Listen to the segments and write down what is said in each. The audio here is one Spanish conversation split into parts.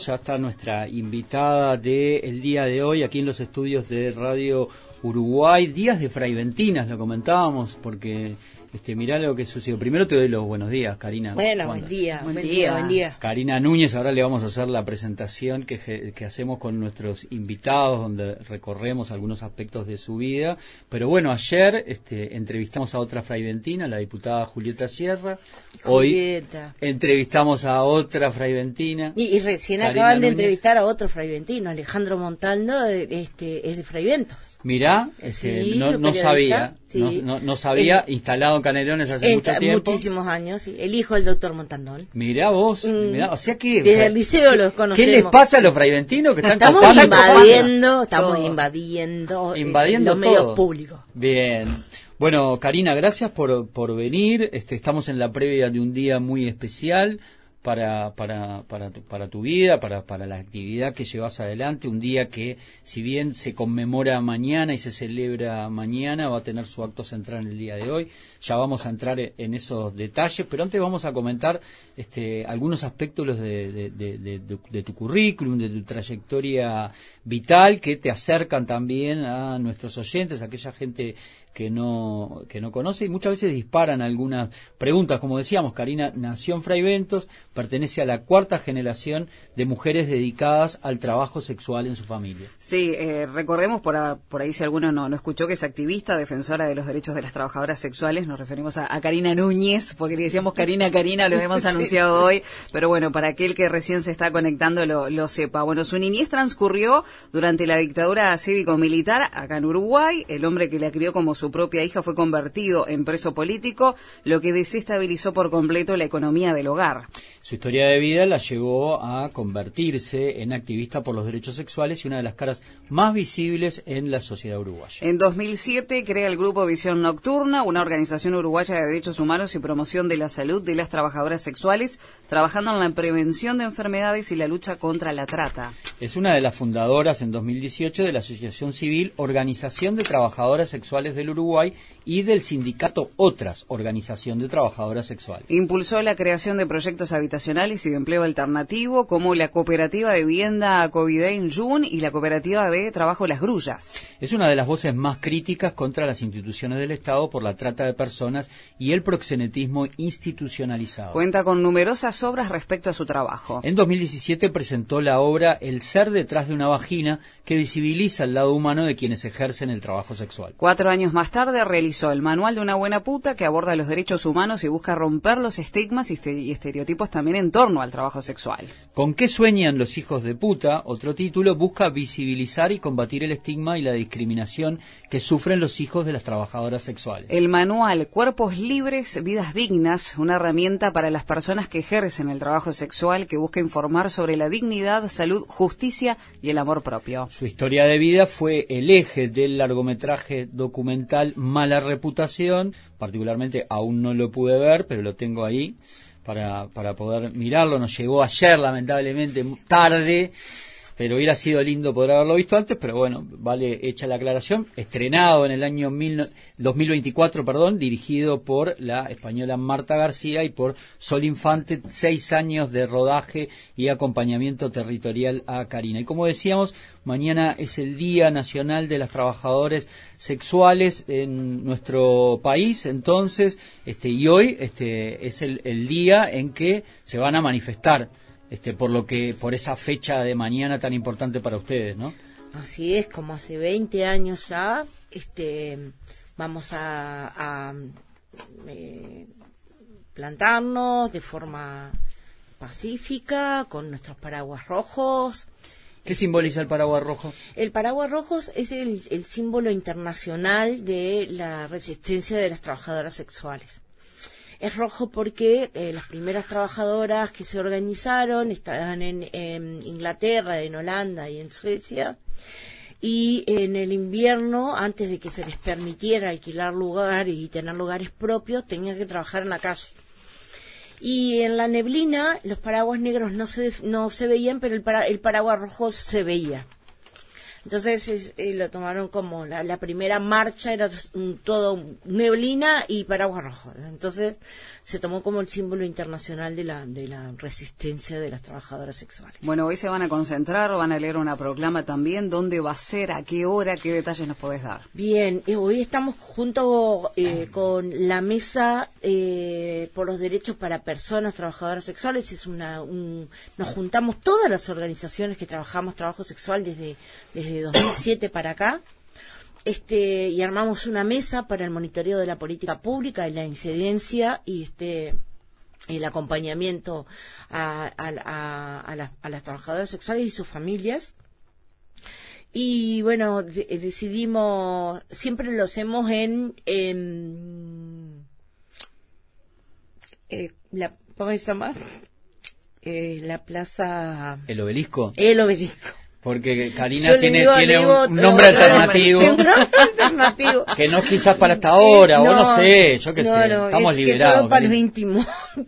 ya está nuestra invitada del día de hoy aquí en los estudios de Radio Uruguay. Días de Fraiventinas, lo comentábamos, porque mirá lo que sucedió. Primero te doy los buenos días, Karina. Bueno, buen día. Karina Núñez, ahora le vamos a hacer la presentación que hacemos con nuestros invitados, donde recorremos algunos aspectos de su vida. Pero bueno, ayer entrevistamos a otra fraiventina, la diputada Julieta Sierra. Hoy entrevistamos a otra fraiventina. Y recién Karina acaban de Núñez. entrevistar a otro fraiventino, Alejandro Montaldo, es de Fraiventos. Mirá, Sí, no sabía, sí. no sabía, instalado en Canelones hace mucho tiempo. Muchísimos años, sí. El hijo del doctor Montandón. Mirá vos, mirá, o sea que... Desde el liceo los conocemos. ¿Qué les pasa a los fraiventinos que están Estamos copando? invadiendo Invadiendo los medios todo. públicos. Bien. Bueno, Karina, gracias por venir. Estamos en la previa de un día muy especial para tu vida, para la actividad que llevas adelante, un día que, si bien se conmemora mañana y se celebra mañana, va a tener su acto central en el día de hoy. Ya vamos a entrar en esos detalles, pero antes vamos a comentar algunos aspectos de tu currículum, de tu trayectoria vital, que te acercan también a nuestros oyentes, a aquella gente que no conoce, y muchas veces disparan algunas preguntas. Como decíamos, Karina nació en Fraiventos, pertenece a la cuarta generación de mujeres dedicadas al trabajo sexual en su familia. Sí, recordemos por ahí si alguno no escuchó, que es activista, defensora de los derechos de las trabajadoras sexuales. Nos referimos a Karina Núñez, porque le decíamos Karina, lo hemos anunciado hoy, pero bueno, para aquel que recién se está conectando lo sepa. Bueno, su niñez transcurrió durante la dictadura cívico-militar acá en Uruguay. El hombre que la crió como su propia hija fue convertido en preso político, lo que desestabilizó por completo la economía del hogar. Su historia de vida la llevó a convertirse en activista por los derechos sexuales y una de las caras más visibles en la sociedad uruguaya. En 2007 crea el grupo Visión Nocturna, una organización uruguaya de derechos humanos y promoción de la salud de las trabajadoras sexuales, trabajando en la prevención de enfermedades y la lucha contra la trata. Es una de las fundadoras en 2018 de la Asociación Civil Organización de Trabajadoras Sexuales del Uruguay y del sindicato Otras, Organización de Trabajadoras Sexuales. Impulsó la creación de proyectos habitacionales y de empleo alternativo, como la cooperativa de vivienda Covidein Jun y la cooperativa de trabajo Las Grullas. Es una de las voces más críticas contra las instituciones del Estado por la trata de personas y el proxenetismo institucionalizado. Cuenta con numerosas obras respecto a su trabajo. En 2017 presentó la obra El ser detrás de una vagina, que visibiliza el lado humano de quienes ejercen el trabajo sexual. 4 años más tarde realizó el Manual de una buena puta, que aborda los derechos humanos y busca romper los estigmas y estereotipos también en torno al trabajo sexual. ¿Con qué sueñan los hijos de puta? Otro título, busca visibilizar y combatir el estigma y la discriminación que sufren los hijos de las trabajadoras sexuales. El manual Cuerpos Libres, Vidas Dignas, una herramienta para las personas que ejercen el trabajo sexual, que busca informar sobre la dignidad, salud, justicia y el amor propio. Su historia de vida fue el eje del largometraje documental Mala Reputación. Particularmente aún no lo pude ver, pero lo tengo ahí para poder mirarlo. Nos llegó ayer, lamentablemente, tarde, pero hubiera sido lindo poder haberlo visto antes, pero bueno, vale hecha la aclaración. Estrenado en el año 2024, dirigido por la española Marta García y por Sol Infante, 6 años de rodaje y acompañamiento territorial a Karina. Y como decíamos, mañana es el Día Nacional de las Trabajadoras Sexuales en nuestro país, entonces, y hoy es el día en que se van a manifestar por esa fecha de mañana tan importante para ustedes, ¿no? Así es, como hace 20 años ya, vamos a plantarnos de forma pacífica, con nuestros paraguas rojos. ¿Qué simboliza el paraguas rojo? El paraguas rojo es el símbolo internacional de la resistencia de las trabajadoras sexuales. Es rojo porque las primeras trabajadoras que se organizaron estaban en Inglaterra, en Holanda y en Suecia, y en el invierno, antes de que se les permitiera alquilar lugar y tener lugares propios, tenían que trabajar en la calle. Y en la neblina los paraguas negros no se veían, pero el paraguas rojo se veía. Entonces lo tomaron como la primera marcha, era todo neblina y paraguas rojo. Entonces se tomó como el símbolo internacional de la resistencia de las trabajadoras sexuales. Bueno, hoy se van a concentrar, van a leer una proclama también. ¿Dónde va a ser? ¿A qué hora? ¿Qué detalles nos podés dar? Bien, hoy estamos junto con la Mesa por los Derechos para Personas Trabajadoras Sexuales. Nos juntamos todas las organizaciones que trabajamos trabajo sexual desde 2007 para acá. Y armamos una mesa para el monitoreo de la política pública y la incidencia y el acompañamiento a las trabajadoras sexuales y sus familias. Y bueno, decidimos, siempre lo hacemos ¿cómo se llama? La plaza... ¿El Obelisco? El Obelisco. Porque Karina tiene un nombre alternativo. Que no quizás para esta hora, o no sé, yo qué sé, estamos liberados. Solo para los íntimos.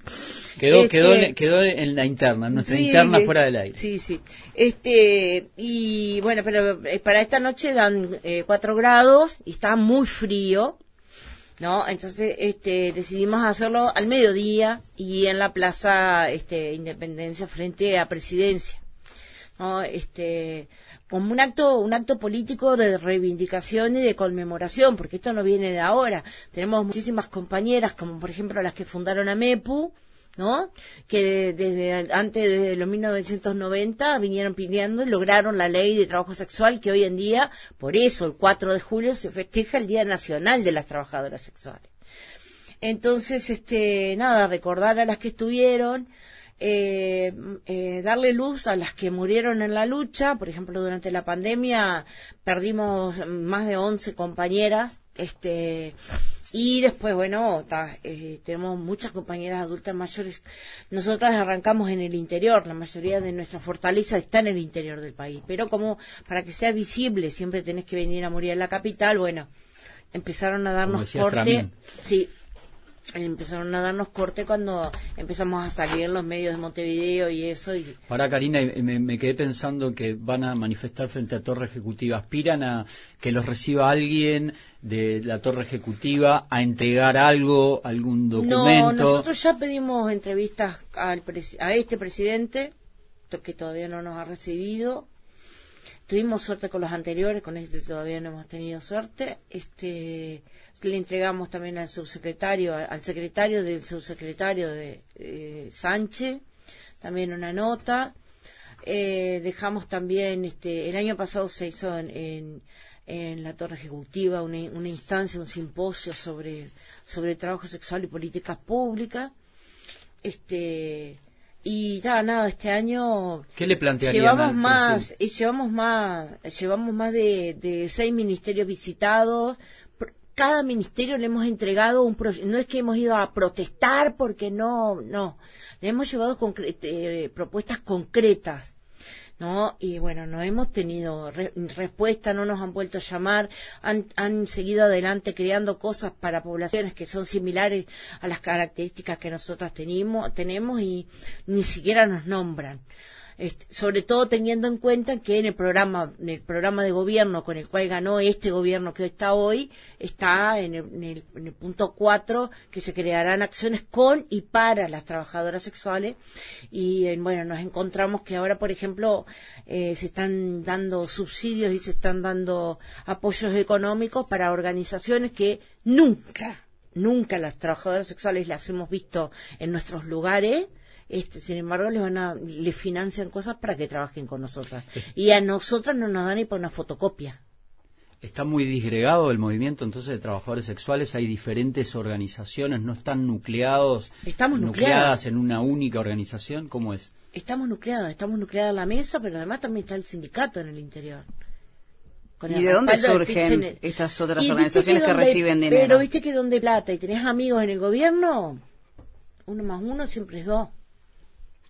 Quedó en la interna, en nuestra interna fuera del aire. Sí. Y bueno, pero para esta noche dan 4 grados y está muy frío, ¿no? Entonces decidimos hacerlo al mediodía y en la Plaza Independencia frente a Presidencia, ¿no? Como un acto político de reivindicación y de conmemoración, porque esto no viene de ahora. Tenemos muchísimas compañeras, como por ejemplo las que fundaron AMEPU, ¿no? Que desde los 1990 vinieron pidiendo y lograron la ley de trabajo sexual, que hoy en día, por eso el 4 de julio se festeja el Día Nacional de las Trabajadoras Sexuales. Entonces, recordar a las que estuvieron, darle luz a las que murieron en la lucha. Por ejemplo, durante la pandemia perdimos más de 11 compañeras, y después, tenemos muchas compañeras adultas mayores. Nosotras arrancamos en el interior, la mayoría de nuestra fortaleza está en el interior del país, pero como para que sea visible siempre tenés que venir a morir en la capital. Empezaron a darnos corte. Sí. Empezaron a darnos corte cuando empezamos a salir en los medios de Montevideo y eso. Ahora, Karina, me quedé pensando que van a manifestar frente a Torre Ejecutiva. ¿Aspiran a que los reciba alguien de la Torre Ejecutiva, a entregar algún documento? No, nosotros ya pedimos entrevistas a este presidente, que todavía no nos ha recibido. Tuvimos suerte con los anteriores, con este todavía no hemos tenido suerte. Le entregamos también al secretario del subsecretario de Sánchez, también una nota. Dejamos también, el año pasado se hizo en la Torre Ejecutiva una instancia, un simposio sobre trabajo sexual y políticas públicas. Y este año ¿qué le plantearían? Llevamos más de 6 ministerios visitados. Cada ministerio le hemos entregado no es que hemos ido a protestar, porque no, le hemos llevado propuestas concretas, ¿no? Y no hemos tenido respuesta, no nos han vuelto a llamar, han seguido adelante creando cosas para poblaciones que son similares a las características que nosotras tenemos y ni siquiera nos nombran. Sobre todo teniendo en cuenta que en el programa de gobierno con el cual ganó este gobierno que está hoy, está en el punto 4, que se crearán acciones con y para las trabajadoras sexuales. Y nos encontramos que ahora, por ejemplo, se están dando subsidios y se están dando apoyos económicos para organizaciones que nunca las trabajadoras sexuales las hemos visto en nuestros lugares. Sin embargo, les financian cosas para que trabajen con nosotras. Y a nosotras no nos dan ni por una fotocopia. Está muy disgregado el movimiento entonces de trabajadores sexuales. Hay diferentes organizaciones, no están nucleadas en una única organización. ¿Cómo es? Estamos nucleada la mesa, pero además también está el sindicato en el interior. ¿Y de dónde surgen estas otras organizaciones que reciben dinero? Pero viste que donde plata y tenés amigos en el gobierno, 1 más 1 siempre es 2.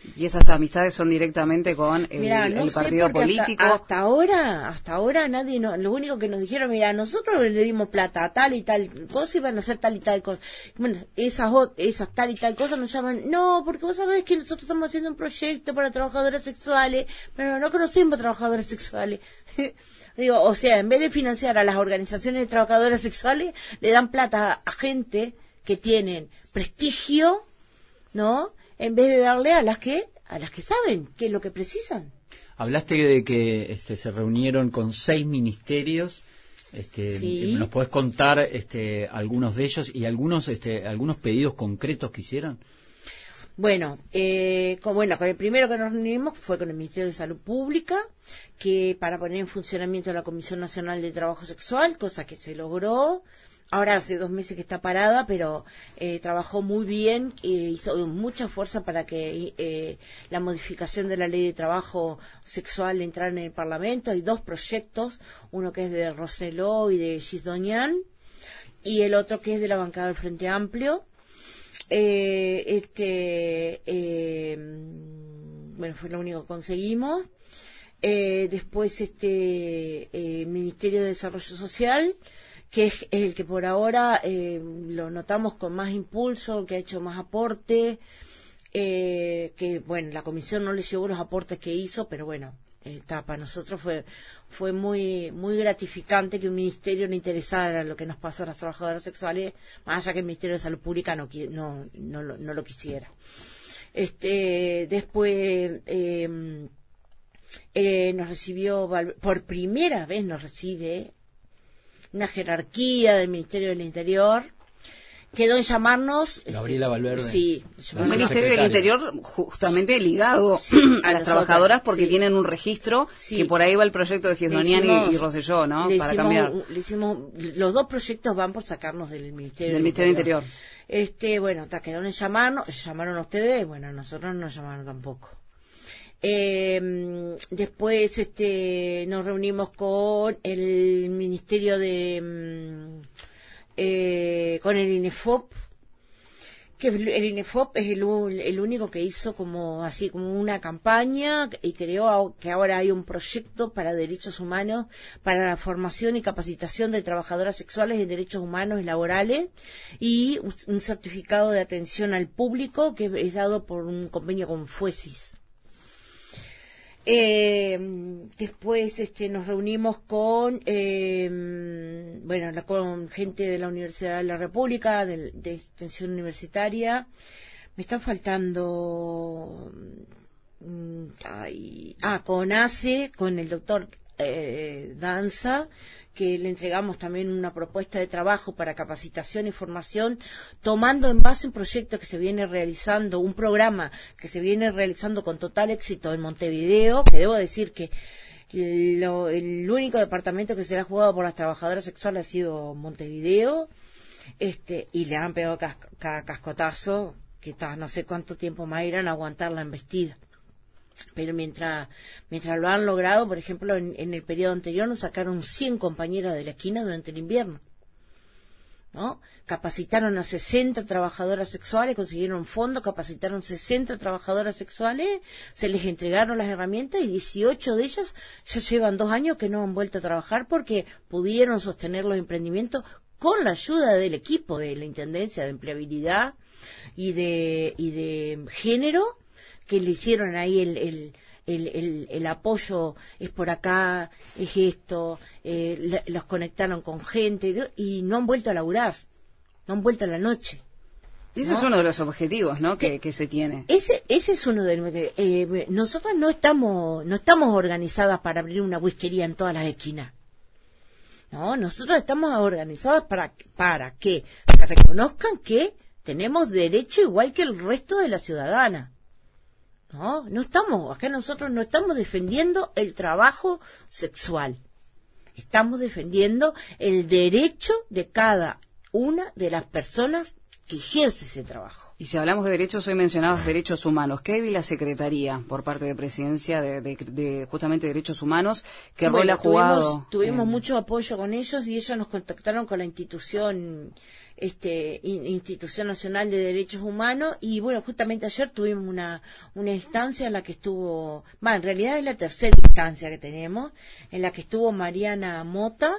¿Y esas amistades son directamente con Mirá, no el sé, partido porque político? Hasta ahora nadie, lo único que nos dijeron, mira, nosotros le dimos plata a tal y tal cosa y van a hacer tal y tal cosa. Bueno, esas tal y tal cosas nos llaman, no, porque vos sabés que nosotros estamos haciendo un proyecto para trabajadoras sexuales, pero no conocemos trabajadoras sexuales. Digo, o sea, en vez de financiar a las organizaciones de trabajadoras sexuales, le dan plata a gente que tienen prestigio, ¿no? En vez de darle a las que saben qué es lo que precisan. Hablaste de que se reunieron con 6 ministerios. Sí. ¿Nos podés contar algunos de ellos y algunos pedidos concretos que hicieron? Bueno, con el primero que nos reunimos fue con el Ministerio de Salud Pública, que para poner en funcionamiento la Comisión Nacional de Trabajo Sexual, cosa que se logró. Ahora hace 2 meses que está parada, pero trabajó muy bien, hizo mucha fuerza para que la modificación de la ley de trabajo sexual entrara en el Parlamento. Hay 2 proyectos, uno que es de Rosselló y de Gisdonian, y el otro que es de la bancada del Frente Amplio. Bueno, fue lo único que conseguimos. Después Ministerio de Desarrollo Social, que es el que por ahora lo notamos con más impulso, que ha hecho más aporte, que bueno, la comisión no le llevó los aportes que hizo, pero bueno, para nosotros fue muy muy gratificante que un ministerio le interesara lo que nos pasó a las trabajadoras sexuales, más allá que el Ministerio de Salud Pública no lo quisiera. Después nos recibió, por primera vez nos recibe una jerarquía del Ministerio del Interior. Quedó en llamarnos Gabriela Valverde. Sí, un Ministerio del Interior justamente ligado a las trabajadoras, porque tienen un registro que por ahí va el proyecto de Gisdonian y Rosselló, ¿no? Para cambiar. Los 2 proyectos van por sacarnos del Ministerio del Interior. Bueno, quedaron en llamarnos, llamaron a ustedes, bueno, a nosotros no nos llamaron tampoco. Después nos reunimos con el Ministerio con el INEFOP, que el INEFOP es el único que hizo como una campaña y creó que ahora hay un proyecto para derechos humanos, para la formación y capacitación de trabajadoras sexuales en derechos humanos y laborales, y un certificado de atención al público que es dado por un convenio con FUESIS. Después nos reunimos con con gente de la Universidad de la República, de Extensión Universitaria. Me están faltando con ACE, con el doctor Danza, que le entregamos también una propuesta de trabajo para capacitación y formación, tomando en base un proyecto que se viene realizando, un programa que se viene realizando con total éxito en Montevideo, que debo decir que el único departamento que se le ha jugado por las trabajadoras sexuales ha sido Montevideo, y le han pegado cada cascotazo, que no sé cuánto tiempo más irán a aguantar la embestida. Pero mientras lo han logrado, por ejemplo, en el periodo anterior nos sacaron 100 compañeras de la esquina durante el invierno, ¿no? Capacitaron a 60 trabajadoras sexuales, consiguieron fondos, capacitaron 60 trabajadoras sexuales, se les entregaron las herramientas y 18 de ellas ya llevan 2 años que no han vuelto a trabajar porque pudieron sostener los emprendimientos con la ayuda del equipo de la Intendencia de Empleabilidad y de Género, que le hicieron ahí el apoyo, es por acá, es esto, los conectaron con gente y no han vuelto a laburar, no han vuelto a la noche. Y ese es uno de los objetivos, ¿no? que se tiene. Ese es uno de los... nosotros no estamos organizadas para abrir una whiskería en todas las esquinas. No, nosotros estamos organizadas para que se reconozcan que tenemos derecho igual que el resto de la ciudadana. Acá nosotros no estamos defendiendo el trabajo sexual. Estamos defendiendo el derecho de cada una de las personas que ejerce ese trabajo. Y si hablamos de derechos, hoy mencionabas derechos humanos. ¿Qué hay de la Secretaría por parte de Presidencia de justamente Derechos Humanos? ¿Qué rol ha jugado? Tuvimos mucho apoyo con ellos y ellos nos contactaron con la Institución Nacional de Derechos Humanos y bueno, justamente ayer tuvimos una instancia en la que estuvo, en realidad es la tercera instancia que tenemos, en la que estuvo Mariana Mota.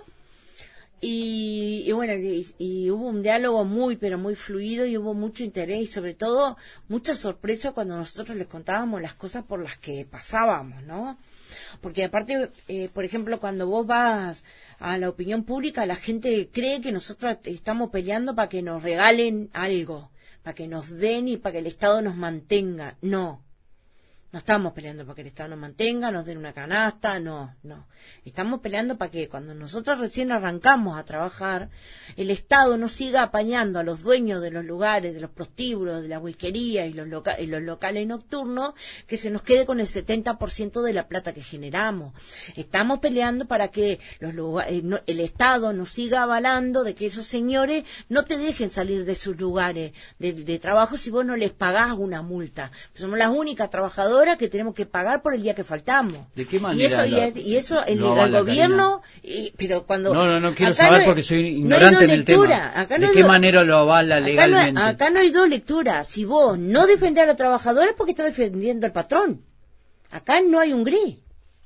Y bueno, y hubo un diálogo pero muy fluido y hubo mucho interés y sobre todo mucha sorpresa cuando nosotros les contábamos las cosas por las que pasábamos, ¿no? Porque aparte, por ejemplo, cuando vos vas a la opinión pública, la gente cree que nosotros estamos peleando para que nos regalen algo, para que nos den y para que el Estado nos mantenga. No estamos peleando para que el Estado nos mantenga, nos den una canasta, no. Estamos peleando para que cuando nosotros recién arrancamos a trabajar, el Estado no siga apañando a los dueños de los lugares, de los prostíbulos, de la whiskería y los locales nocturnos, que se nos quede con el 70% de la plata que generamos. Estamos peleando para que el Estado nos siga avalando de que esos señores no te dejen salir de sus lugares de trabajo si vos no les pagás una multa. Somos las únicas trabajadoras que tenemos que pagar por el día que faltamos. ¿De qué manera? Y eso el gobierno, pero cuando... No quiero saber porque soy ignorante en el tema. ¿De qué manera lo avala legalmente? Acá no hay dos lecturas. Si vos no defendés a los trabajadores, porque estás defendiendo al patrón. Acá no hay un gris.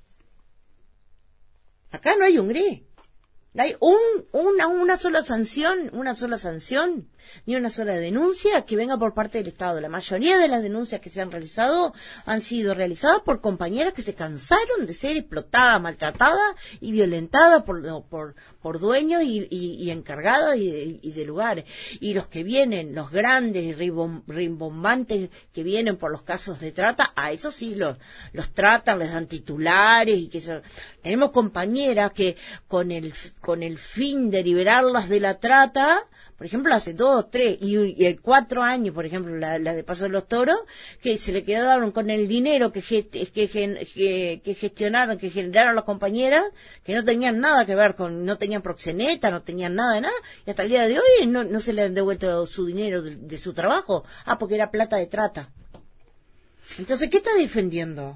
Acá no hay un gris. Hay una sola sanción, ni una sola denuncia que venga por parte del Estado. La mayoría de las denuncias que se han realizado han sido realizadas por compañeras que se cansaron de ser explotadas, maltratadas y violentadas por dueños y encargados y de lugares. Y los que vienen, los grandes y rimbombantes que vienen por los casos de trata, a esos sí los tratan, les dan titulares y que eso. Tenemos compañeras que con el fin de liberarlas de la trata, por ejemplo, hace 2, 3 y 4 años, por ejemplo, la de Paso de los Toros, que se le quedaron con el dinero que gestionaron, que generaron las compañeras, que no tenían nada que ver no tenían proxeneta, no tenían nada de nada, y hasta el día de hoy no se le han devuelto su dinero de su trabajo, porque era plata de trata. Entonces, ¿qué está defendiendo?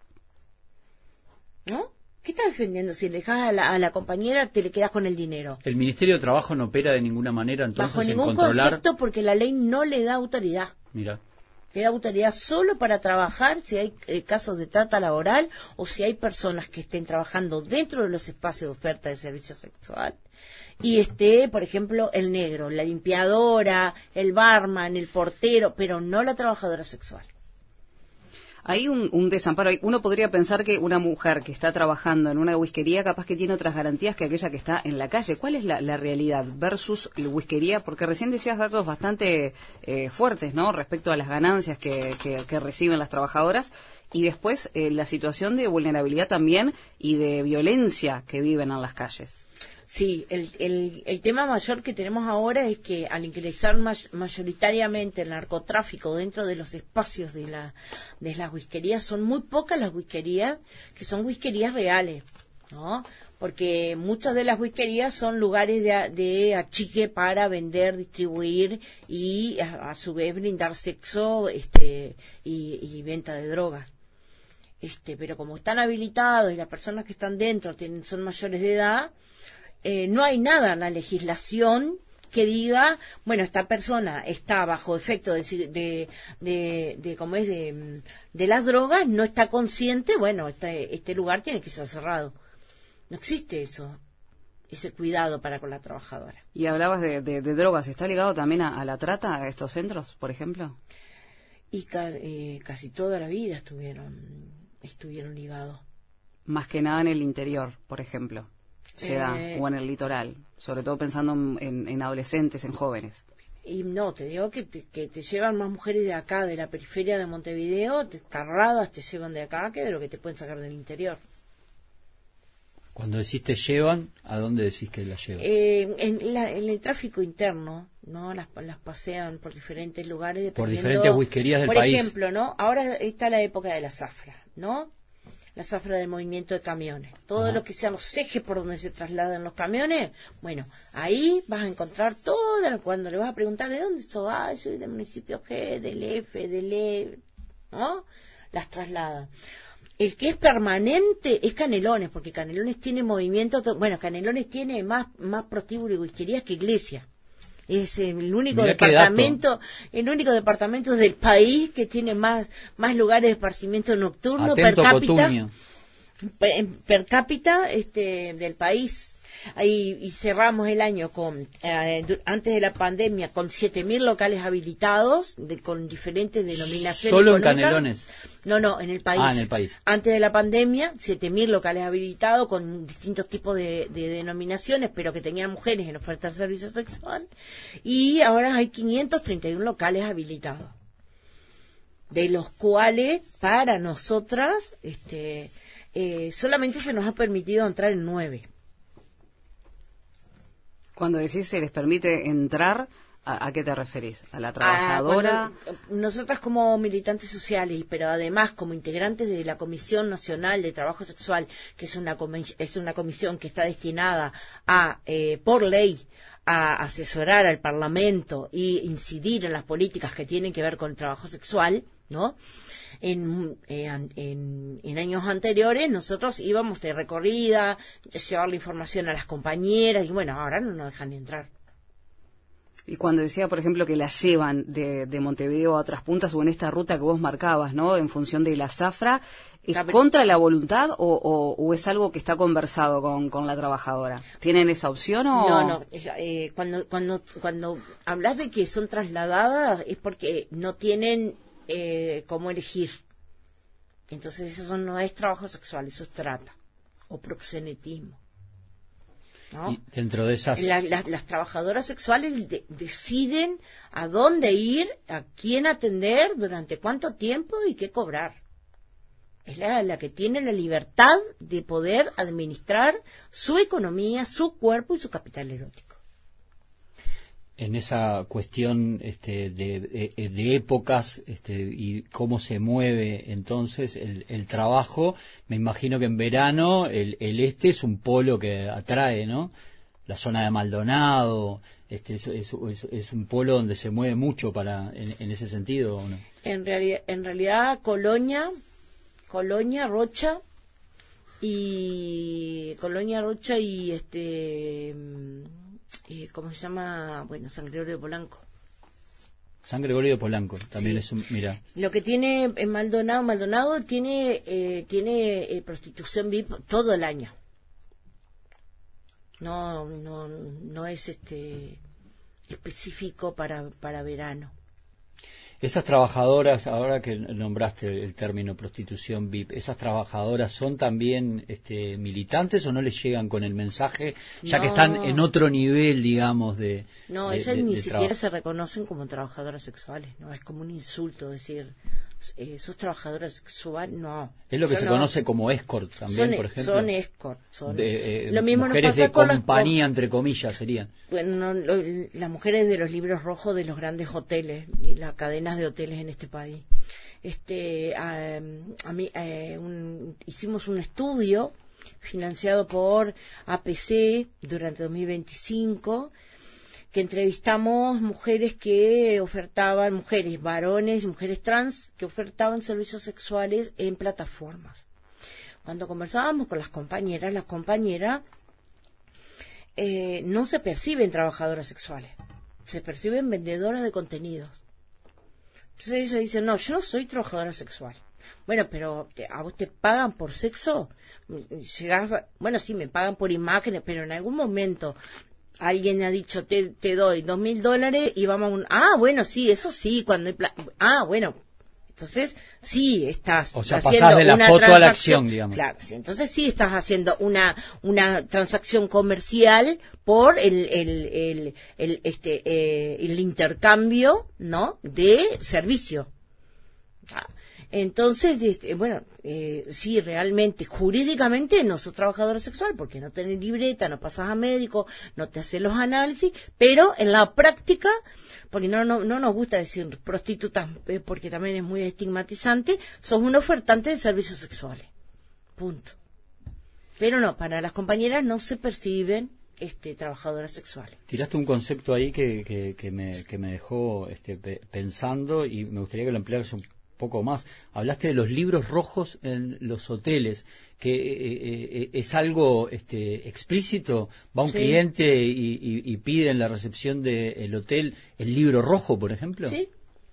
¿No? ¿Qué estás defendiendo? Si le dejas a la compañera, te le quedas con el dinero. ¿El Ministerio de Trabajo no opera de ninguna manera entonces bajo ningún en controlar? Concepto, porque la ley no le da autoridad. Mira. Le da autoridad solo para trabajar si hay casos de trata laboral o si hay personas que estén trabajando dentro de los espacios de oferta de servicio sexual. Y por ejemplo, el negro, la limpiadora, el barman, el portero, pero no la trabajadora sexual. Hay un desamparo. Uno podría pensar que una mujer que está trabajando en una whiskería capaz que tiene otras garantías que aquella que está en la calle. ¿Cuál es la realidad versus la whiskería? Porque recién decías datos bastante fuertes, ¿no? Respecto a las ganancias que reciben las trabajadoras y después la situación de vulnerabilidad también y de violencia que viven en las calles. Sí, el tema mayor que tenemos ahora es que al ingresar mayoritariamente el narcotráfico dentro de los espacios de las whiskerías, son muy pocas las whiskerías que son whiskerías reales, ¿no? Porque muchas de las whiskerías son lugares de achique para vender, distribuir y a su vez brindar sexo y venta de drogas. Pero como están habilitados y las personas que están dentro son mayores de edad, no hay nada en la legislación que diga, bueno, esta persona está bajo efecto de las drogas, no está consciente, bueno, este lugar tiene que ser cerrado. No existe ese cuidado para con la trabajadora. Y hablabas de drogas, ¿está ligado también a la trata, a estos centros, por ejemplo? Y casi toda la vida estuvieron ligados. Más que nada en el interior, por ejemplo. O en el litoral, sobre todo pensando en adolescentes, en jóvenes. Y no, te digo que te llevan más mujeres de acá, de la periferia de Montevideo, carradas te llevan de acá que de lo que te pueden sacar del interior. Cuando decís te llevan, ¿a dónde decís que las llevan? En el tráfico interno, ¿no? Las pasean por diferentes lugares. Por diferentes whiskerías del país. Por ejemplo, ¿no? Ahora está la época de la zafra, ¿no? la zafra del movimiento de camiones. Todo lo que sean los ejes por donde se trasladan los camiones, bueno, ahí vas a encontrar cuando le vas a preguntar de dónde sos, soy del municipio G, del F, del E, ¿no? Las trasladan. El que es permanente es Canelones, porque Canelones tiene movimiento, Canelones tiene más prostíbulo y whiskerías que Iglesia. Es el único departamento del país que tiene más lugares de esparcimiento nocturno Atento, per cápita del país. Y cerramos el año antes de la pandemia con 7.000 locales habilitados con diferentes denominaciones. ¿Solo en Canelones? No, en el país. En el país. Antes de la pandemia, 7.000 locales habilitados con distintos tipos de denominaciones, pero que tenían mujeres en oferta de servicio sexual. Y ahora hay 531 locales habilitados, de los cuales para nosotras solamente se nos ha permitido entrar en 9. Cuando decís se les permite entrar, ¿a qué te referís? ¿A la trabajadora? Nosotras como militantes sociales, pero además como integrantes de la Comisión Nacional de Trabajo Sexual, que es una comisión que está destinada por ley, a asesorar al Parlamento y incidir en las políticas que tienen que ver con el trabajo sexual, ¿no? En años anteriores nosotros íbamos de recorrida, llevar la información a las compañeras, y bueno, ahora no nos dejan ni entrar. Y cuando decía, por ejemplo, que la llevan de Montevideo a otras puntas, o en esta ruta que vos marcabas, ¿no?, en función de la zafra, ¿es contra la voluntad o es algo que está conversado con la trabajadora? ¿Tienen esa opción o...? No, cuando hablas de que son trasladadas es porque no tienen cómo elegir. Entonces eso no es trabajo sexual, eso es trata o proxenetismo, ¿no? Y dentro de esas... Las trabajadoras sexuales deciden a dónde ir, a quién atender, durante cuánto tiempo y qué cobrar. Es la que tiene la libertad de poder administrar su economía, su cuerpo y su capital erótico. En esa cuestión de épocas y cómo se mueve entonces el trabajo, me imagino que en verano el es un polo que atrae, ¿no? La zona de Maldonado es un polo donde se mueve mucho en ese sentido, ¿o no? En realidad Colonia, Rocha y ¿cómo se llama? Bueno, San Gregorio de Polanco. San Gregorio de Polanco también sí. Mira. Lo que tiene en Maldonado tiene prostitución VIP todo el año. No es específico para verano. Esas trabajadoras, ahora que nombraste el término prostitución VIP, ¿esas trabajadoras son también militantes o no les llegan con el mensaje, ya que están en otro nivel, digamos, de No, esas ni siquiera se reconocen como trabajadoras sexuales, ¿no? Es como un insulto decir, sos trabajadora sexual, no. Es lo que se conoce como escort también, por ejemplo. Son escort. Lo mismo mujeres de compañía, entre comillas, serían. Bueno, las mujeres de los libros rojos de los grandes hoteles y las cadenas de hoteles en este país. Hicimos un estudio financiado por APC durante 2025, que entrevistamos mujeres que ofertaban, varones, mujeres trans, que ofertaban servicios sexuales en plataformas. Cuando conversábamos con las compañeras no se perciben trabajadoras sexuales, se perciben vendedoras de contenidos. Entonces ellos dicen, no, yo no soy trabajadora sexual. Bueno, pero ¿a vos te pagan por sexo? Bueno, sí, me pagan por imágenes, pero en algún momento alguien ha dicho, te doy $2,000 y vamos bueno, sí, eso sí, cuando hay bueno, entonces sí estás o sea, haciendo pasás de la una foto a la acción, digamos. Claro, sí, entonces sí estás haciendo una transacción comercial por el intercambio, ¿no?, de servicio. Entonces, sí, realmente, jurídicamente no sos trabajador sexual porque no tenés libreta, no pasas a médico, no te haces los análisis, pero en la práctica, porque no nos gusta decir prostitutas porque también es muy estigmatizante, sos un ofertante de servicios sexuales. punto. Pero no, para las compañeras no se perciben trabajadoras sexuales. Tiraste un concepto ahí que me dejó pensando, y me gustaría que lo emplearas un poco más. Hablaste de los libros rojos en los hoteles, que es algo explícito. Va un Sí. cliente y pide en la recepción del hotel el libro rojo, por ejemplo. Sí.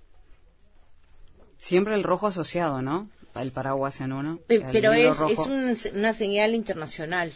Siempre el rojo asociado, ¿no? El paraguas en uno. Pero libro es rojo. una señal internacional.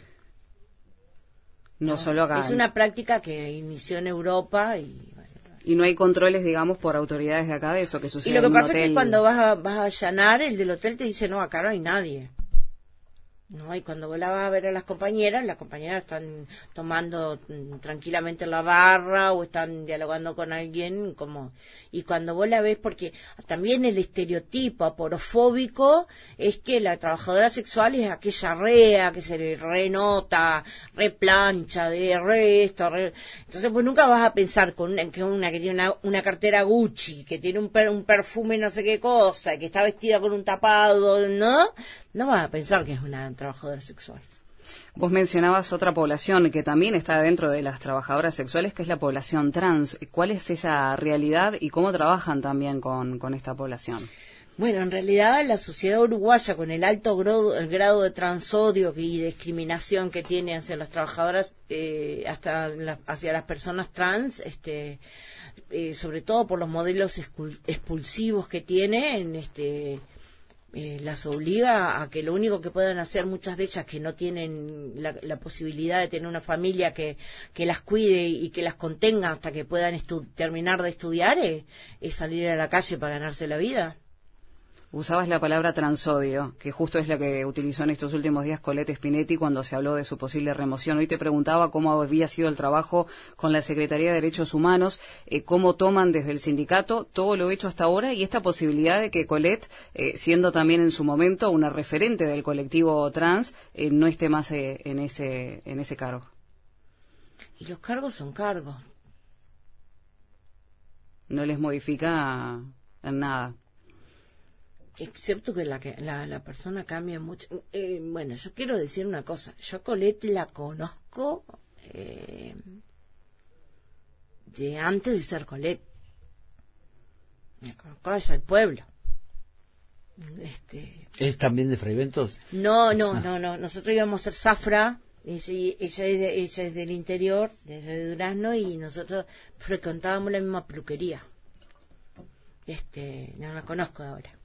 No solo acá. Es una práctica que inició en Europa Y no hay controles, digamos, por autoridades de acá de eso que y sucede lo que en un pasa hotel. es que cuando vas a allanar, el del hotel te dice, no, acá no hay nadie. No, y cuando vos la vas a ver a las compañeras están tomando tranquilamente en la barra o están dialogando con alguien, como, y cuando vos la ves, porque también el estereotipo aporofóbico es que la trabajadora sexual es aquella rea que se le renota, replancha, de re esto, entonces pues nunca vas a pensar que tiene una cartera Gucci, que tiene un perfume no sé qué cosa, que está vestida con un tapado, ¿no? No vas a pensar que es una trabajadora sexual. Vos mencionabas otra población que también está dentro de las trabajadoras sexuales, que es la población trans. ¿Cuál es esa realidad y cómo trabajan también con esta población? Bueno, en realidad la sociedad uruguaya, con el alto el grado de transodio y discriminación que tiene hacia las trabajadoras, hacia las personas trans, sobre todo por los modelos expulsivos que tienen, las obliga a que lo único que puedan hacer muchas de ellas que no tienen la posibilidad de tener una familia que las cuide y que las contenga hasta que puedan terminar de estudiar, es salir a la calle para ganarse la vida. Usabas la palabra transodio, que justo es la que utilizó en estos últimos días Colette Spinetti cuando se habló de su posible remoción. Hoy te preguntaba cómo había sido el trabajo con la Secretaría de Derechos Humanos, cómo toman desde el sindicato todo lo hecho hasta ahora y esta posibilidad de que Colette, siendo también en su momento una referente del colectivo trans, no esté más en ese cargo. Y los cargos son cargos. No les modifica en nada. Excepto que la persona cambia mucho. Bueno, yo quiero decir una cosa. Yo a Colette la conozco de antes de ser Colette. La conozco desde el pueblo. ¿Es también de Fray Bentos? No. Nosotros íbamos a ser zafra. Ella es del interior, de Durazno, y nosotros frecuentábamos la misma peluquería. No la conozco de ahora.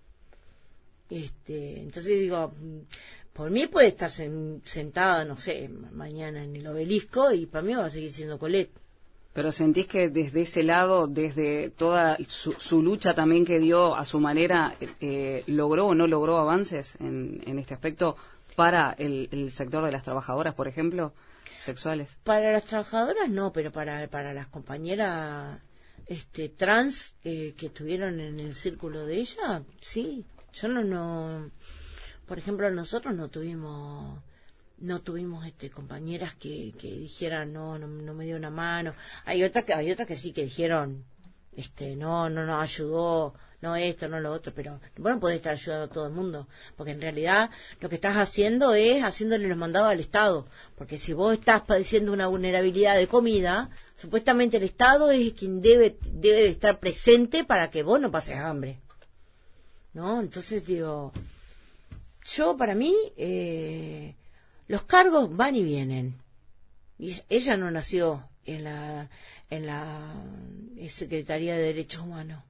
Entonces digo, por mí puede estar sentada, no sé, mañana en el Obelisco, y para mí va a seguir siendo Colette. Pero sentís que desde ese lado, desde toda su lucha también que dio a su manera, logró o no logró avances en este aspecto para el sector de las trabajadoras, por ejemplo, sexuales. Para las trabajadoras no, pero para las compañeras trans que estuvieron en el círculo de ella, sí. Yo no, por ejemplo, nosotros no tuvimos compañeras que dijeran no me dio una mano. Hay otras que sí que dijeron no ayudó, no esto, no lo otro, pero bueno, podés estar ayudando a todo el mundo, porque en realidad lo que estás haciendo es haciéndole los mandados al Estado, porque si vos estás padeciendo una vulnerabilidad de comida, supuestamente el Estado es quien debe de estar presente para que vos no pases hambre. ¿No? Entonces digo, yo para mí los cargos van y vienen. Y ella no nació en la Secretaría de Derechos Humanos.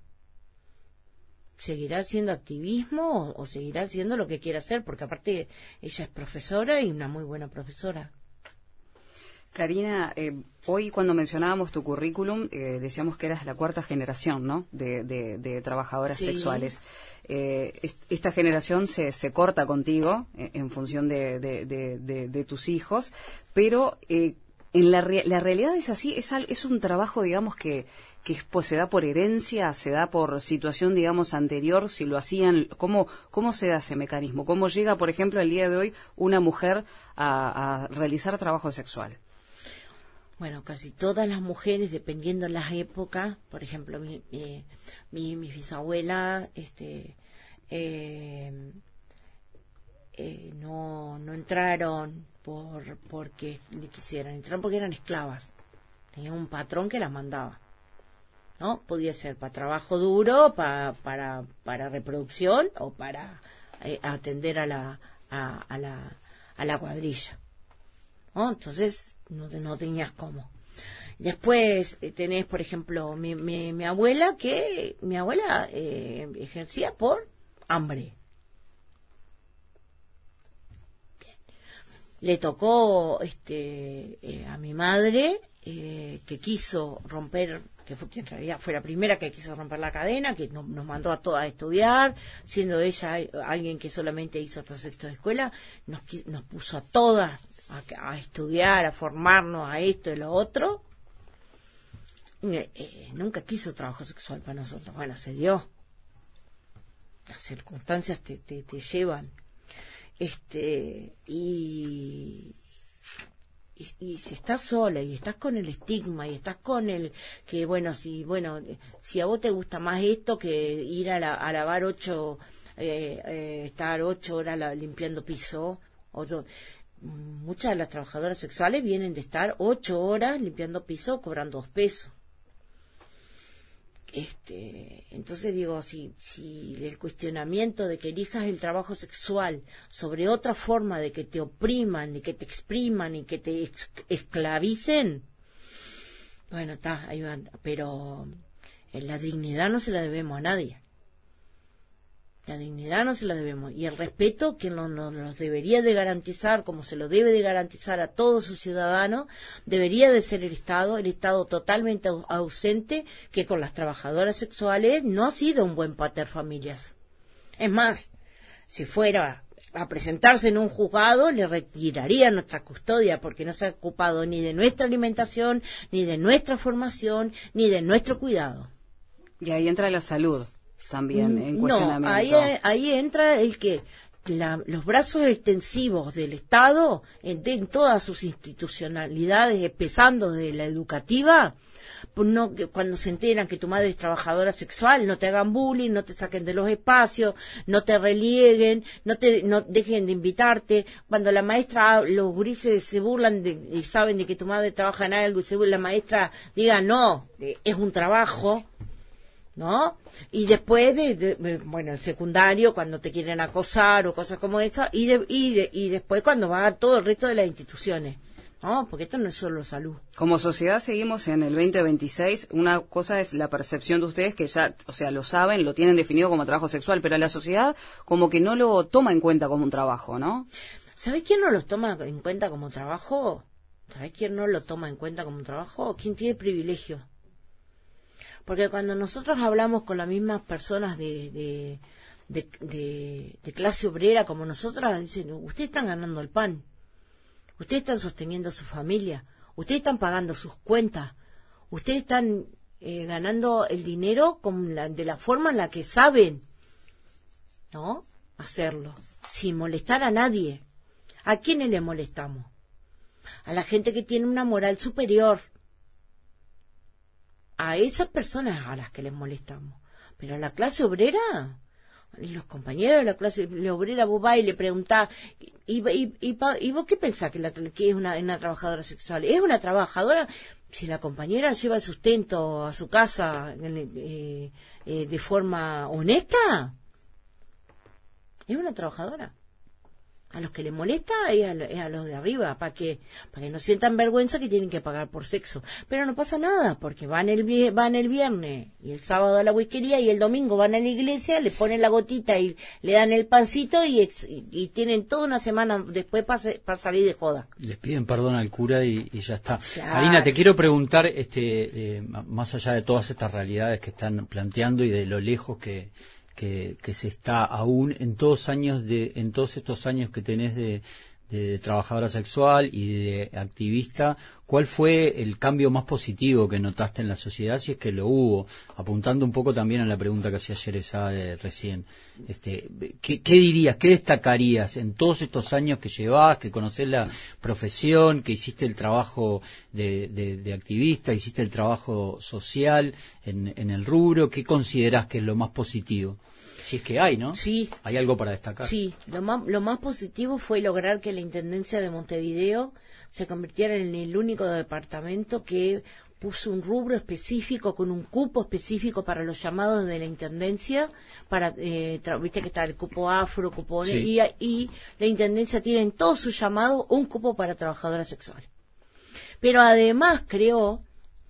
¿Seguirá haciendo activismo o seguirá haciendo lo que quiera hacer? Porque aparte ella es profesora y una muy buena profesora. Karina, hoy cuando mencionábamos tu currículum, decíamos que eras la cuarta generación, ¿no?, de trabajadoras sexuales. Esta generación se corta contigo en función de tus hijos, pero la realidad es así, es un trabajo, digamos, que se da por herencia, se da por situación, digamos, anterior, si lo hacían, ¿cómo se da ese mecanismo? ¿Cómo llega, por ejemplo, el día de hoy una mujer a realizar trabajo sexual? Bueno, casi todas las mujeres, dependiendo de las épocas, por ejemplo, mi bisabuela no entraron porque quisieran, entraron porque eran esclavas. Tenían un patrón que las mandaba, ¿no? Podía ser para trabajo duro, para reproducción o para atender a la cuadrilla, ¿no? Entonces no tenías cómo. Después tenés, por ejemplo, mi abuela, que mi abuela ejercía por hambre. Le tocó a mi madre, que quiso romper, que en realidad fue la primera que quiso romper la cadena, que nos mandó a todas a estudiar, siendo ella alguien que solamente hizo hasta sexto de escuela, nos puso a todas a estudiar, a formarnos, a esto y lo otro. Nunca quiso trabajo sexual para nosotros. Bueno, se dio. Las circunstancias te llevan. Y si estás sola y estás con el estigma y estás con el que si a vos te gusta más esto que ir a lavar estar 8 horas limpiando piso, muchas de las trabajadoras sexuales vienen de estar 8 horas limpiando piso cobrando 2 pesos. Entonces digo, si el cuestionamiento de que elijas el trabajo sexual sobre otra forma de que te opriman, de que te expriman y que te esclavicen, bueno, está, ahí van, pero la dignidad no se la debemos a nadie. La dignidad no se la debemos. Y el respeto, que nos debería de garantizar, como se lo debe de garantizar a todos sus ciudadanos, debería de ser el Estado totalmente ausente, que con las trabajadoras sexuales no ha sido un buen pater familias. Es más, si fuera a presentarse en un juzgado, le retiraría nuestra custodia, porque no se ha ocupado ni de nuestra alimentación, ni de nuestra formación, ni de nuestro cuidado. Y ahí entra la salud también en cuestionamiento. No, ahí entra el que los brazos extensivos del Estado en todas sus institucionalidades, empezando de la educativa, cuando se enteran que tu madre es trabajadora sexual, no te hagan bullying, no te saquen de los espacios, no te relieguen, no dejen de invitarte. Cuando la maestra, los gurises se burlan y saben de que tu madre trabaja en algo y la maestra diga no, es un trabajo, ¿no? Y después el secundario, cuando te quieren acosar o cosas como esa, y después cuando va a todo el resto de las instituciones, ¿no? Porque esto no es solo salud. Como sociedad seguimos en el 2026. Una cosa es la percepción de ustedes, que ya, o sea, lo saben, lo tienen definido como trabajo sexual, pero la sociedad como que no lo toma en cuenta como un trabajo, ¿no? ¿Sabés quién no lo toma en cuenta como trabajo? ¿Sabés quién no lo toma en cuenta como un trabajo? ¿Quién tiene privilegio? Porque cuando nosotros hablamos con las mismas personas de clase obrera como nosotras, dicen, ustedes están ganando el pan, ustedes están sosteniendo a su familia, ustedes están pagando sus cuentas, ustedes están ganando el dinero de la forma en la que saben, ¿no? Hacerlo, sin molestar a nadie. ¿A quiénes le molestamos? A la gente que tiene una moral superior. A esas personas a las que les molestamos. Pero a la clase obrera, los compañeros de la clase obrera, vos vas y le preguntás, ¿y vos qué pensás que es una trabajadora sexual? ¿Es una trabajadora? Si la compañera lleva el sustento a su casa de forma honesta, es una trabajadora. A los que les molesta es a los de arriba, para que no sientan vergüenza que tienen que pagar por sexo. Pero no pasa nada, porque van el viernes y el sábado a la whiskería y el domingo van a la iglesia, le ponen la gotita y le dan el pancito y tienen toda una semana después para salir de joda. Les piden perdón al cura y ya está. Claro. Arina, te quiero preguntar, más allá de todas estas realidades que están planteando y de lo lejos que se está aún en todos estos años que tenés de trabajadora sexual y de activista, ¿cuál fue el cambio más positivo que notaste en la sociedad, si es que lo hubo? Apuntando un poco también a la pregunta que hacía Sherezade recién. ¿Qué dirías, qué destacarías en todos estos años que llevás, que conocés la profesión, que hiciste el trabajo de activista, hiciste el trabajo social en el rubro? ¿Qué considerás que es lo más positivo? Si es que hay, ¿no? Sí. Hay algo para destacar. Sí, lo más positivo fue lograr que la Intendencia de Montevideo se convirtiera en el único departamento que puso un rubro específico con un cupo específico para los llamados de la Intendencia, para viste que está el cupo afro, cupo Sí. y la Intendencia tiene en todos sus llamados un cupo para trabajadoras sexuales. Pero además creó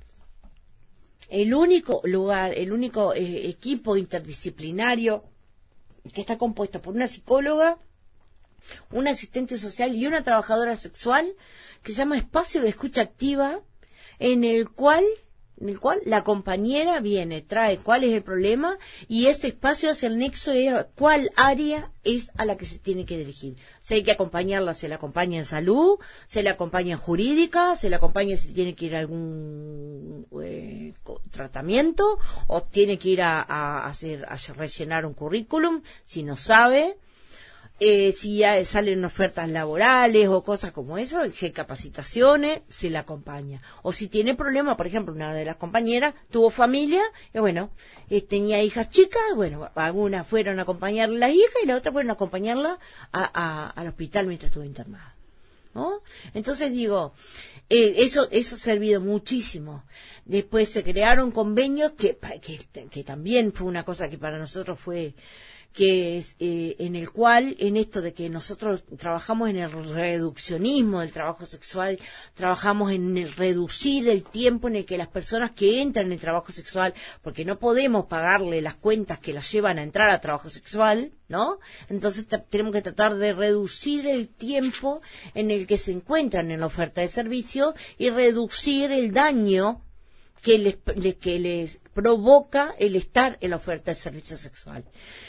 el único lugar, el único equipo interdisciplinario que está compuesto por una psicóloga, una asistente social y una trabajadora sexual, que se llama Espacio de Escucha Activa, en el cual la compañera viene, trae cuál es el problema, y ese espacio hace el nexo de cuál área es a la que se tiene que dirigir. Si hay que acompañarla, se la acompaña en salud, se la acompaña en jurídica, se la acompaña si tiene que ir a algún tratamiento, o tiene que ir a rellenar un currículum, si no sabe. Si ya salen ofertas laborales o cosas como eso, si hay capacitaciones, se la acompaña. O si tiene problemas, por ejemplo, una de las compañeras tuvo familia, y bueno, tenía hijas chicas, bueno, algunas fueron a acompañarla a las hijas y la otra fueron a acompañarla al hospital mientras estuvo internada, ¿no? Entonces digo, eso ha servido muchísimo. Después se crearon convenios que también fue una cosa que para nosotros fue, que es en el cual, en esto de que nosotros trabajamos en el reduccionismo del trabajo sexual, trabajamos en el reducir el tiempo en el que las personas que entran en el trabajo sexual, porque no podemos pagarle las cuentas que las llevan a entrar a trabajo sexual, ¿no? Entonces tenemos que tratar de reducir el tiempo en el que se encuentran en la oferta de servicio y reducir el daño que les provoca el estar en la oferta de servicio sexual.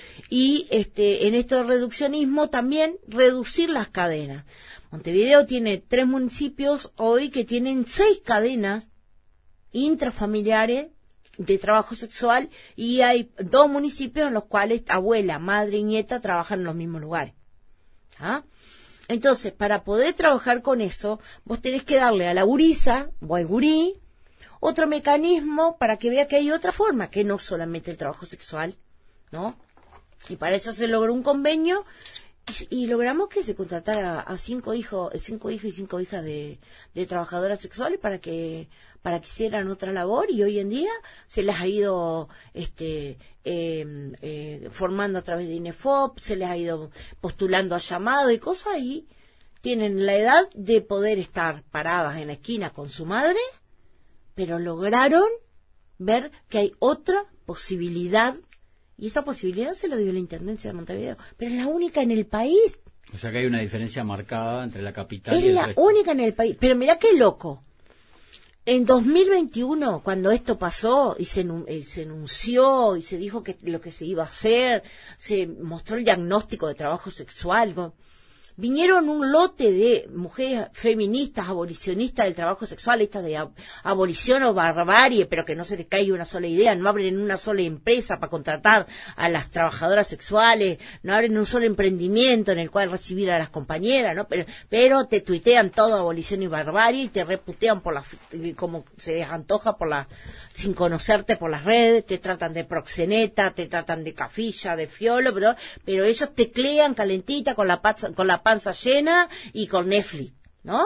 Y en esto del reduccionismo también reducir las cadenas. Montevideo tiene 3 municipios hoy que tienen 6 cadenas intrafamiliares de trabajo sexual, y hay 2 municipios en los cuales abuela, madre y nieta trabajan en los mismos lugares. ¿Ah? Entonces, para poder trabajar con eso, vos tenés que darle a la gurisa o al gurí otro mecanismo para que vea que hay otra forma, que no solamente el trabajo sexual, ¿no? Y para eso se logró un convenio y logramos que se contratara a 5 hijos y 5 hijas de trabajadoras sexuales para que hicieran otra labor, y hoy en día se les ha ido formando a través de INEFOP, se les ha ido postulando a llamado y cosas, y tienen la edad de poder estar paradas en la esquina con su madre, pero lograron ver que hay otra posibilidad. Y esa posibilidad se lo dio la Intendencia de Montevideo, pero es la única en el país. O sea que hay una diferencia marcada entre la capital Es y el la resto. única en el país. Pero mirá qué loco. En 2021, cuando esto pasó y se enunció y se dijo que lo que se iba a hacer, se mostró el diagnóstico de trabajo sexual, vinieron un lote de mujeres feministas, abolicionistas del trabajo sexual, estas de abolición o barbarie, pero que no se les caiga una sola idea, no abren una sola empresa para contratar a las trabajadoras sexuales, no abren un solo emprendimiento en el cual recibir a las compañeras, ¿no? Pero te tuitean todo abolición y barbarie y te reputean como se les antoja sin conocerte por las redes, te tratan de proxeneta, te tratan de cafilla, de fiolo, pero ellos teclean calentita con la panza llena y con Netflix, ¿no?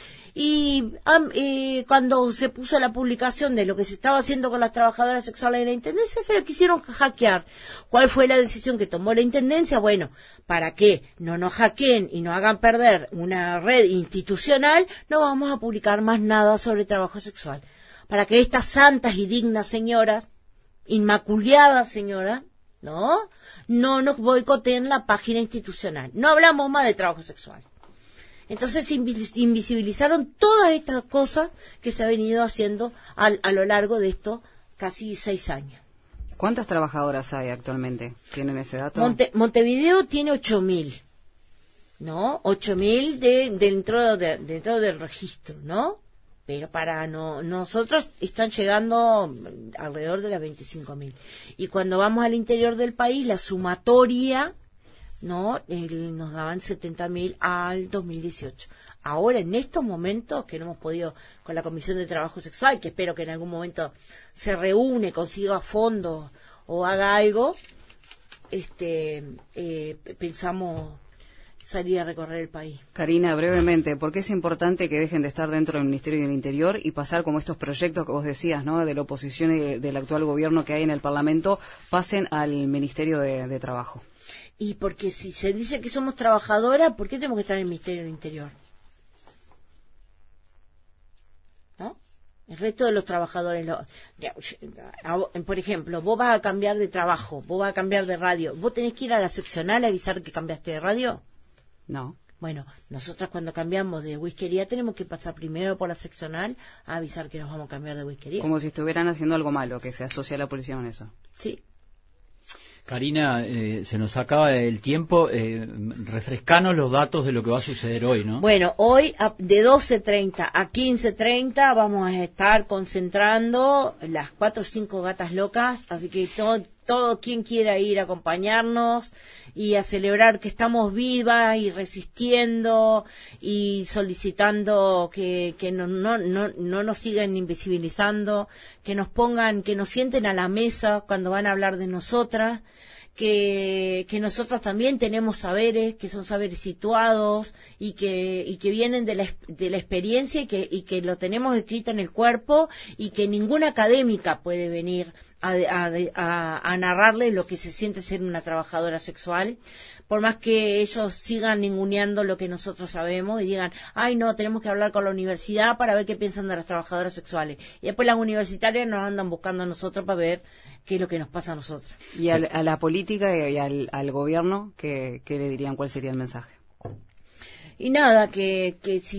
Y cuando se puso la publicación de lo que se estaba haciendo con las trabajadoras sexuales de la Intendencia, se le quisieron hackear. ¿Cuál fue la decisión que tomó la Intendencia? Bueno, para que no nos hackeen y nos hagan perder una red institucional, no vamos a publicar más nada sobre trabajo sexual. Para que estas santas y dignas señoras, inmaculadas señoras, no nos boicoteen la página institucional. No hablamos más de trabajo sexual. Entonces invisibilizaron todas estas cosas que se ha venido haciendo a lo largo de estos casi 6 años. ¿Cuántas trabajadoras hay actualmente? ¿Tienen ese dato? Montevideo tiene 8.000, ¿no? 8.000 dentro del registro, ¿no? Pero para nosotros están llegando alrededor de las 25.000. Y cuando vamos al interior del país, la sumatoria, ¿no? Nos daban 70.000 al 2018. Ahora, en estos momentos, que no hemos podido, con la Comisión de Trabajo Sexual, que espero que en algún momento se reúne, consiga fondos o haga algo, pensamos salir a recorrer el país. Karina, brevemente, ¿por qué es importante que dejen de estar dentro del Ministerio del Interior y pasar como estos proyectos que vos decías, ¿no?, de la oposición y del actual gobierno que hay en el Parlamento, pasen al Ministerio de Trabajo? Y porque si se dice que somos trabajadoras, ¿por qué tenemos que estar en el Ministerio del Interior? ¿No? El resto de los trabajadores, por ejemplo, vos vas a cambiar de trabajo, vos vas a cambiar de radio, ¿vos tenés que ir a la seccional a avisar que cambiaste de radio? No. Bueno, nosotros cuando cambiamos de whiskería tenemos que pasar primero por la seccional a avisar que nos vamos a cambiar de whiskería. Como si estuvieran haciendo algo malo, que se asocia a la policía con eso. Sí. Karina, se nos acaba el tiempo. Refrescanos los datos de lo que va a suceder hoy, ¿no? Bueno, hoy de 12:30 a 15:30 vamos a estar concentrando las 4 o 5 gatas locas, así que todo quien quiera ir a acompañarnos y a celebrar que estamos vivas y resistiendo y solicitando que no nos sigan invisibilizando, que nos pongan, que nos sienten a la mesa cuando van a hablar de nosotras, que nosotros también tenemos saberes, que son saberes situados y que vienen de la experiencia y que lo tenemos escrito en el cuerpo y que ninguna académica puede venir a narrarle lo que se siente ser una trabajadora sexual, por más que ellos sigan ninguneando lo que nosotros sabemos y digan, ay no, tenemos que hablar con la universidad para ver qué piensan de las trabajadoras sexuales, y después las universitarias nos andan buscando a nosotros para ver qué es lo que nos pasa a nosotros. Y a la política y al gobierno, ¿qué le dirían? ¿Cuál sería el mensaje? Y nada, que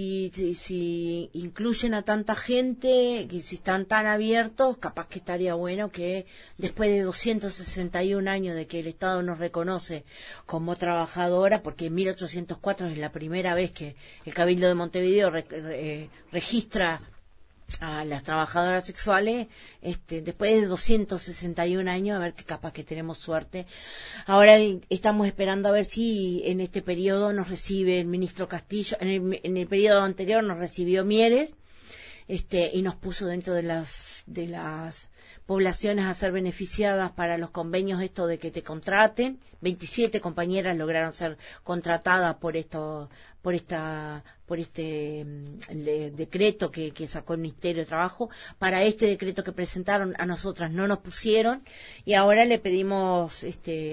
si incluyen a tanta gente, que si están tan abiertos, capaz que estaría bueno que después de 261 años de que el Estado nos reconoce como trabajadora, porque en 1804 es la primera vez que el Cabildo de Montevideo registra a las trabajadoras sexuales, después de 261 años, a ver que capaz que tenemos suerte. Ahora estamos esperando a ver si en este periodo nos recibe el ministro Castillo. En el periodo anterior nos recibió Mieres, y nos puso dentro de las poblaciones a ser beneficiadas para los convenios esto de que te contraten. 27 compañeras lograron ser contratadas por este decreto que sacó el Ministerio de Trabajo. Para este decreto que presentaron a nosotras no nos pusieron, y ahora le pedimos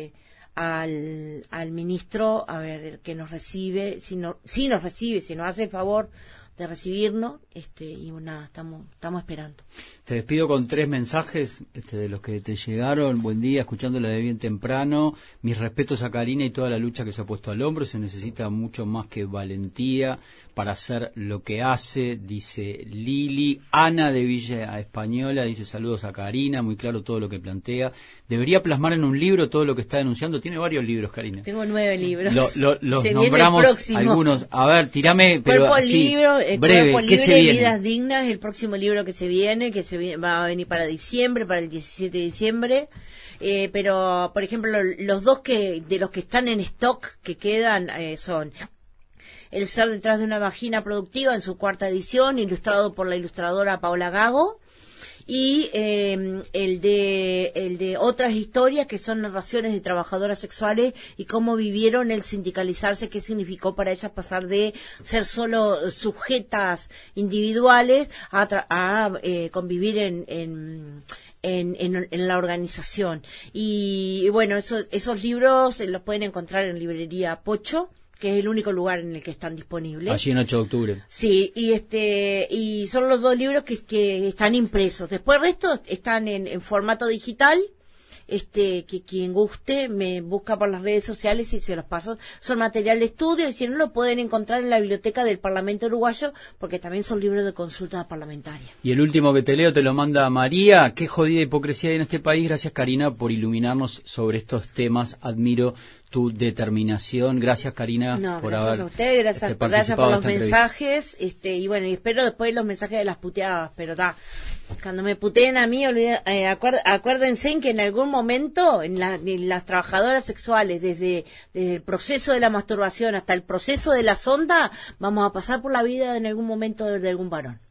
al ministro a ver que nos recibe, si nos hace el favor de recibirnos, y nada, estamos esperando. Te despido con 3 mensajes de los que te llegaron. Buen día, escuchándola de bien temprano. Mis respetos a Karina y toda la lucha que se ha puesto al hombro. Se necesita mucho más que valentía para hacer lo que hace, dice Lili. Ana de Villa Española dice saludos a Karina, muy claro todo lo que plantea. Debería plasmar en un libro todo lo que está denunciando. Tiene varios libros, Karina. Tengo 9 libros. Los nombramos algunos. A ver, tirame, pero así, breve, ¿qué se viene? Vidas Dignas, el próximo libro que se viene, va a venir para diciembre, para el 17 de diciembre. Pero, por ejemplo, los dos de los que están en stock que quedan son El ser detrás de una vagina productiva, en su 4ª edición, ilustrado por la ilustradora Paola Gago, y el de Otras historias, que son narraciones de trabajadoras sexuales y cómo vivieron el sindicalizarse, qué significó para ellas pasar de ser solo sujetas individuales a convivir en la organización. Y bueno, esos libros los pueden encontrar en librería Pocho, que es el único lugar en el que están disponibles. Allí en 8 de octubre. Sí, y son los 2 libros que están impresos. Después el resto están en formato digital. Que quien guste me busca por las redes sociales y se los paso. Son material de estudio, y si no, lo pueden encontrar en la biblioteca del Parlamento Uruguayo, porque también son libros de consulta parlamentaria. Y el último que te leo te lo manda María. Qué jodida hipocresía hay en este país. Gracias, Karina, por iluminarnos sobre estos temas. Admiro tu determinación. Gracias, Karina, por haber gracias a ustedes, gracias por los mensajes, y bueno, y espero después los mensajes de las puteadas, pero cuando me puteen a mí, acuérdense en que en algún momento en las trabajadoras sexuales, desde el proceso de la masturbación hasta el proceso de la sonda, vamos a pasar por la vida en algún momento de algún varón.